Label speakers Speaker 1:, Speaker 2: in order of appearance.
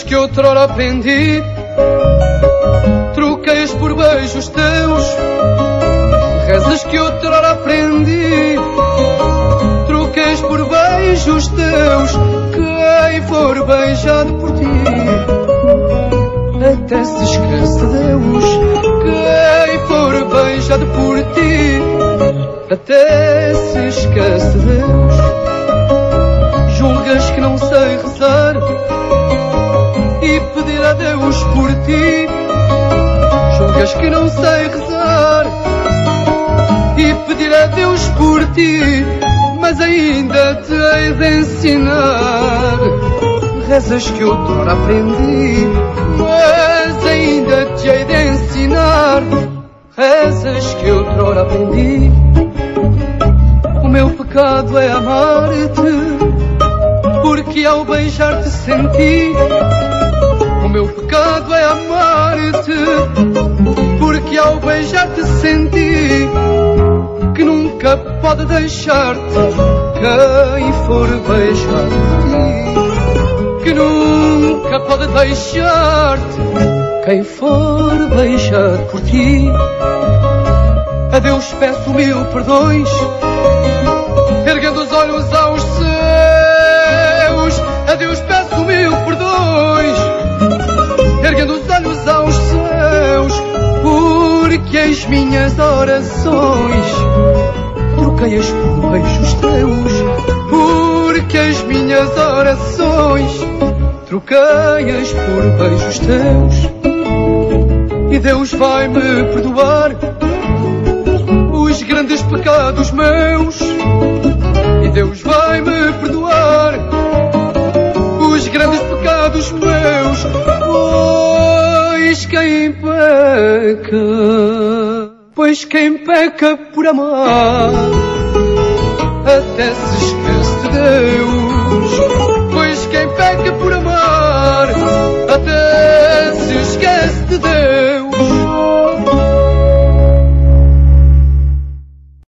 Speaker 1: que outrora aprendi, troquei-as por beijos teus. Rezas que outrora aprendi, troquei-as por beijos teus. Quem for beijado por ti até se esquece de Deus. Quem for beijado por ti até se esquece de Deus. Julgas que não sei rezar e pedir a Deus por ti. Julgas que não sei rezar e pedir a Deus por ti, mas ainda te hei de ensinar. Rezas que outrora aprendi, mas ainda te hei de ensinar. Rezas que outrora aprendi. O meu pecado é amar-te, porque ao beijar-te senti. O meu pecado é amar-te, porque ao beijar-te senti que nunca pode deixar-te quem for beijado por ti. Que nunca pode deixar-te quem for beijado por ti. A Deus peço mil perdões, erguendo os olhos aos céus. A Deus peço mil perdões, erguendo os olhos aos céus, porque as minhas orações troquei-as por beijos teus. Porque as minhas orações troquei-as por beijos teus. E Deus vai me perdoar os grandes pecados meus. E Deus vai me perdoar os grandes pecados meus. Pois quem peca por amar até se esquece de Deus.